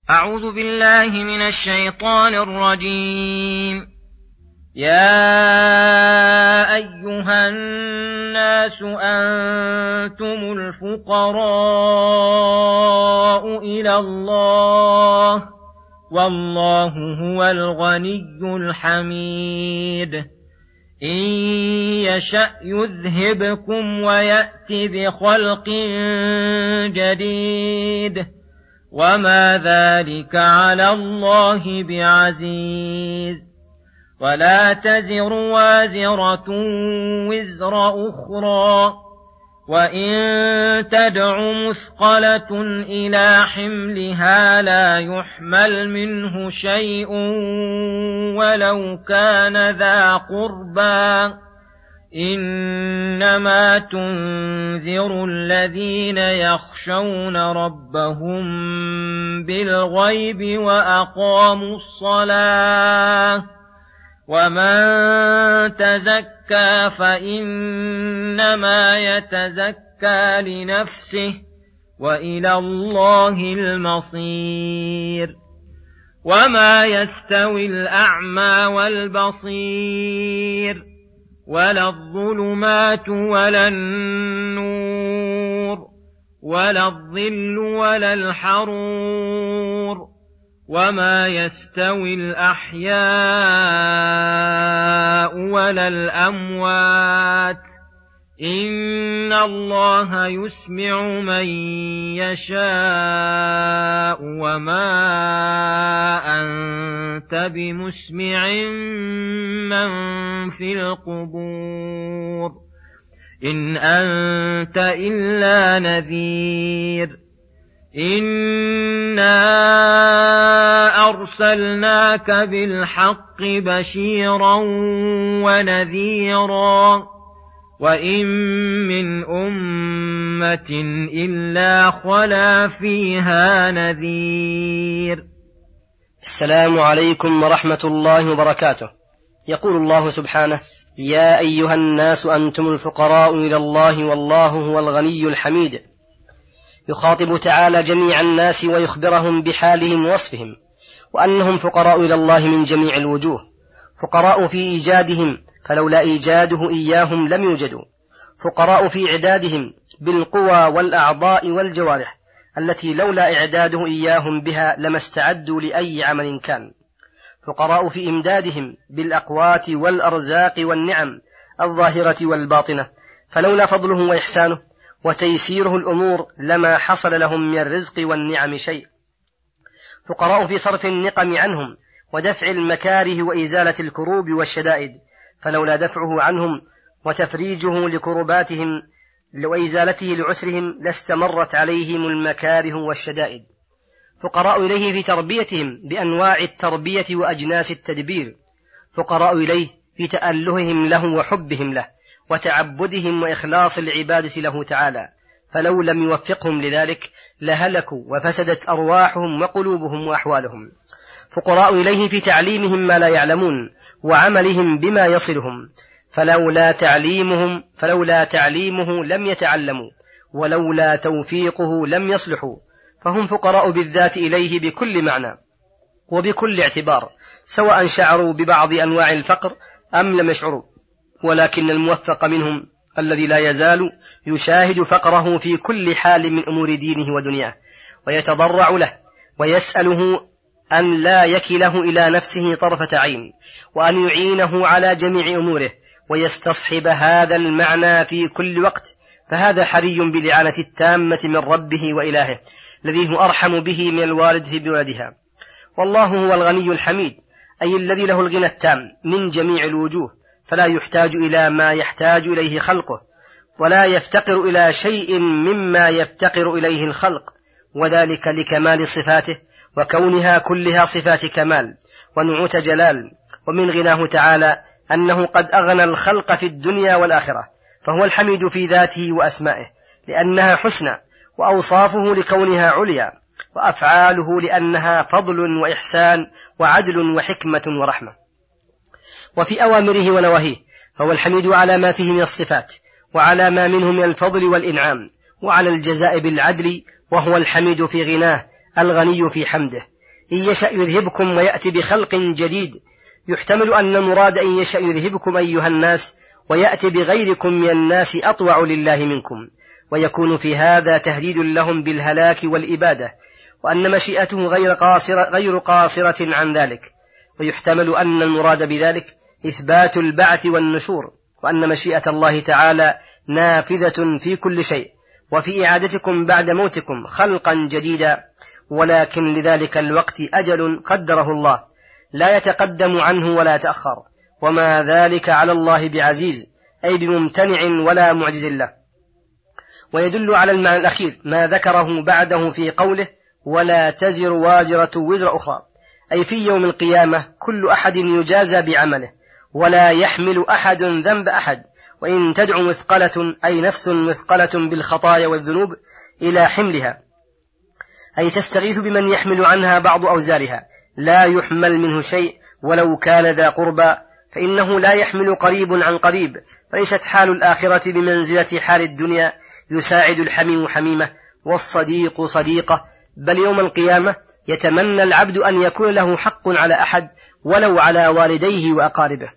أعوذ بالله من الشيطان الرجيم. يا أيها الناس أنتم الفقراء إلى الله والله هو الغني الحميد. إن يشأ يذهبكم ويأت بخلق جديد وما ذلك على الله بعزيز. ولا تزر وازرة وزر أخرى وإن تدع مثقلة إلى حملها لا يحمل منه شيء ولو كان ذا قربى إنما تنذر الذين يخشون ربهم بالغيب وأقاموا الصلاة ومن تزكى فإنما يتزكى لنفسه وإلى الله المصير. وما يستوي الأعمى والبصير ولا الظلمات ولا النور ولا الظل ولا الحرور وما يستوي الأحياء ولا الأموات إن الله يسمع من يشاء وما أنت بمسمع من في القبور إن أنت إلا نذير. إنا أرسلناك بالحق بشيرا ونذيرا وإن من أمة إلا خلا فيها نذير. السلام عليكم ورحمة الله وبركاته. يقول الله سبحانه: يا أيها الناس أنتم الفقراء إلى الله والله هو الغني الحميد. يخاطب تعالى جميع الناس ويخبرهم بحالهم ووصفهم وأنهم فقراء إلى الله من جميع الوجوه، فقراء في إيجادهم فلولا إيجاده إياهم لم يوجدوا، فقراء في إعدادهم بالقوى والأعضاء والجوارح التي لولا إعداده إياهم بها لما استعدوا لأي عمل كان، فقراء في إمدادهم بالأقوات والأرزاق والنعم الظاهرة والباطنة فلولا فضله وإحسانه وتيسيره الأمور لما حصل لهم من الرزق والنعم شيء، فقراء في صرف النقم عنهم ودفع المكاره وإزالة الكروب والشدائد فلولا دفعه عنهم وتفريجه لكرباتهم وإزالته لعسرهم لاستمرت عليهم المكاره والشدائد، فقراء إليه في تربيتهم بأنواع التربية وأجناس التدبير، فقراء إليه في تألههم له وحبهم له وتعبدهم وإخلاص العبادة له تعالى، فلو لم يوفقهم لذلك لهلكوا وفسدت أرواحهم وقلوبهم وأحوالهم، فقراء إليه في تعليمهم ما لا يعلمون وعملهم بما يصلهم، فلولا تعليمه لم يتعلموا ولولا توفيقه لم يصلحوا، فهم فقراء بالذات إليه بكل معنى وبكل اعتبار سواء شعروا ببعض أنواع الفقر أم لم يشعروا، ولكن الموفق منهم الذي لا يزال يشاهد فقره في كل حال من أمور دينه ودنياه ويتضرع له ويسأله أن لا يكله إلى نفسه طرفة عين وأن يعينه على جميع أموره ويستصحب هذا المعنى في كل وقت، فهذا حري بالإعانة التامة من ربه وإلهه الذي هو أرحم به من الوالدة بولدها. والله هو الغني الحميد أي الذي له الغنى التام من جميع الوجوه فلا يحتاج إلى ما يحتاج إليه خلقه ولا يفتقر إلى شيء مما يفتقر إليه الخلق، وذلك لكمال صفاته وكونها كلها صفات كمال ونعوت جلال. ومن غناه تعالى أنه قد أغنى الخلق في الدنيا والآخرة، فهو الحميد في ذاته وأسمائه لأنها حسنى، وأوصافه لكونها عليا، وأفعاله لأنها فضل وإحسان وعدل وحكمة ورحمة. وفي أوامره ونواهيه فهو الحميد على ما فيه من الصفات وعلى ما منه من الفضل والإنعام وعلى الجزاء بالعدل، وهو الحميد في غناه الغني في حمده، إن يشأ يذهبكم ويأتي بخلق جديد. يحتمل أن المراد إن يشأ يذهبكم أيها الناس ويأتي بغيركم من الناس أطوع لله منكم، ويكون في هذا تهديد لهم بالهلاك والإبادة، وأن مشيئته غير قاصرة عن ذلك. ويحتمل أن المراد بذلك إثبات البعث والنشور، وأن مشيئة الله تعالى نافذة في كل شيء، وفي إعادتكم بعد موتكم خلقا جديدا، ولكن لذلك الوقت أجل قدره الله لا يتقدم عنه ولا يتأخر، وما ذلك على الله بعزيز، أي بممتنع ولا معجز له. ويدل على المعنى الأخير ما ذكره بعده في قوله ولا تزر وازرة وزر أخرى، أي في يوم القيامة كل أحد يجازى بعمله، ولا يحمل أحد ذنب أحد، وإن تدع مثقلة أي نفس مثقلة بالخطايا والذنوب إلى حملها، أي تستغيث بمن يحمل عنها بعض أوزارها، لا يحمل منه شيء ولو كان ذا قربى، فإنه لا يحمل قريب عن قريب، فليست حال الآخرة بمنزلة حال الدنيا، يساعد الحميم حميمة والصديق صديقة، بل يوم القيامة يتمنى العبد أن يكون له حق على أحد ولو على والديه وأقاربه.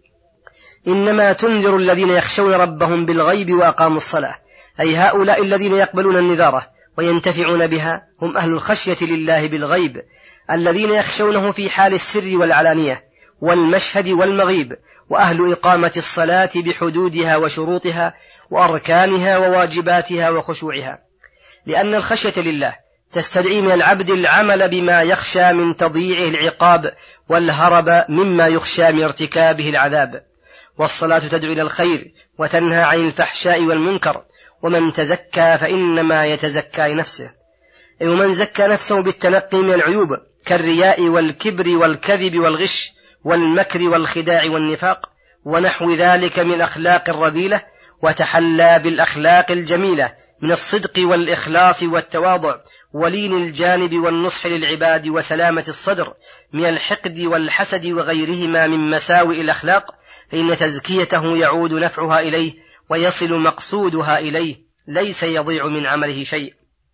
إنما تنذر الذين يخشون ربهم بالغيب وأقاموا الصلاة، أي هؤلاء الذين يقبلون النذارة وينتفعون بها هم أهل الخشية لله بالغيب، الذين يخشونه في حال السر والعلانية والمشهد والمغيب، وأهل إقامة الصلاة بحدودها وشروطها وأركانها وواجباتها وخشوعها، لأن الخشية لله تستدعي من العبد العمل بما يخشى من تضييعه العقاب والهرب مما يخشى من ارتكابه العذاب. والصلاة تدعو إلى الخير وتنهى عن الفحشاء والمنكر، ومن تزكى فإنما يتزكى لنفسه، أي ومن زكى نفسه بالتنقي من العيوب كالرياء والكبر والكذب والغش والمكر والخداع والنفاق ونحو ذلك من الأخلاق الرذيلة، وتحلى بالأخلاق الجميلة من الصدق والإخلاص والتواضع ولين الجانب والنصح للعباد وسلامة الصدر من الحقد والحسد وغيرهما من مساوئ الأخلاق، فإن تزكيته يعود نفعها إليه ويصل مقصودها إليه، ليس يضيع من عمله شيء.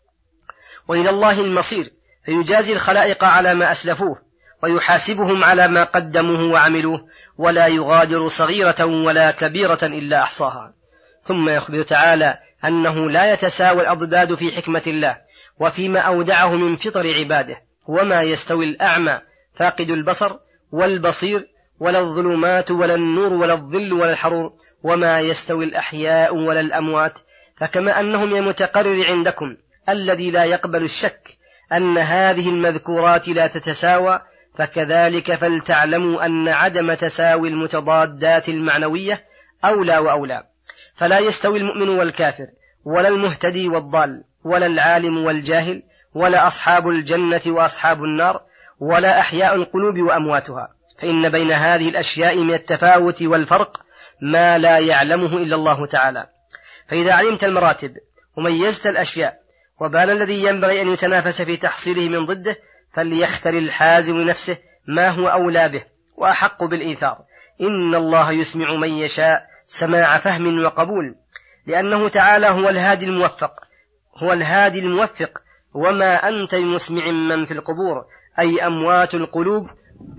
وإلى الله المصير، فيجازي الخلائق على ما أسلفوه ويحاسبهم على ما قدموه وعملوه، ولا يغادر صغيرة ولا كبيرة إلا أحصاها. ثم يخبر تعالى أنه لا يتساوى الأضداد في حكمة الله وفيما أودعه من فطر عباده، وما يستوي الأعمى فاقد البصر والبصير، ولا الظلمات ولا النور ولا الظل ولا الحرور، وما يستوي الأحياء ولا الأموات. فكما أنه من المتقرر عندكم الذي لا يقبل الشك أن هذه المذكورات لا تتساوى، فكذلك فلتعلموا أن عدم تساوي المتضادات المعنوية أولى وأولى. فلا يستوي المؤمن والكافر، ولا المهتدي والضال، ولا العالم والجاهل، ولا أصحاب الجنة وأصحاب النار، ولا أحياء القلوب وأمواتها، فإن بين هذه الأشياء من التفاوت والفرق ما لا يعلمه إلا الله تعالى. فإذا علمت المراتب وميزت الأشياء وبان الذي ينبغي أن يتنافس في تحصيله من ضده، فليختر الحازم لنفسه ما هو أولى به وأحق بالإيثار. إن الله يسمع من يشاء سماع فهم وقبول، لأنه تعالى هو الهادي الموفق، وما أنت بمسمع من في القبور، أي أموات القلوب،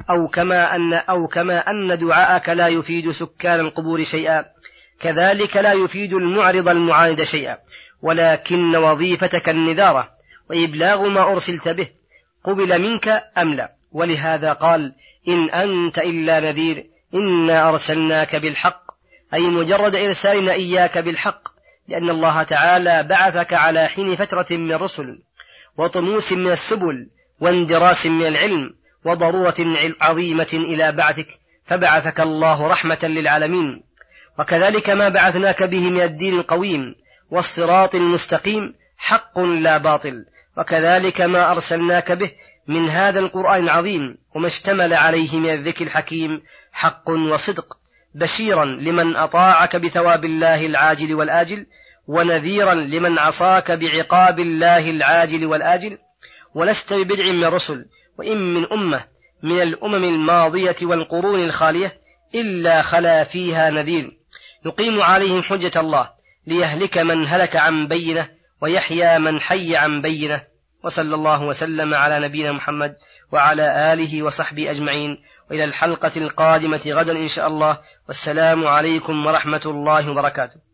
أو كما أن دعاءك لا يفيد سكان القبور شيئا، كذلك لا يفيد المعرض المعاند شيئا، ولكن وظيفتك النذارة وإبلاغ ما أرسلت به، قبل منك أم لا. ولهذا قال إن أنت إلا نذير إنا أرسلناك بالحق، أي مجرد إرسالنا إياك بالحق، لأن الله تعالى بعثك على حين فترة من الرسل وطموس من السبل واندراس من العلم وضرورة عظيمة إلى بعثك، فبعثك الله رحمة للعالمين. وكذلك ما بعثناك به من الدين القويم والصراط المستقيم حق لا باطل، وكذلك ما أرسلناك به من هذا القرآن العظيم وما اشتمل عليه من الذكر الحكيم حق وصدق، بشيرا لمن أطاعك بثواب الله العاجل والآجل، ونذيرا لمن عصاك بعقاب الله العاجل والآجل. ولست ببدع من الرسل، وإن من أمة من الأمم الماضية والقرون الخالية إلا خلا فيها نذير يقيم عليهم حجة الله، ليهلك من هلك عن بينه ويحيى من حي عن بينه. وصلى الله وسلم على نبينا محمد وعلى آله وصحبه أجمعين، وإلى الحلقة القادمة غدا إن شاء الله، والسلام عليكم ورحمة الله وبركاته.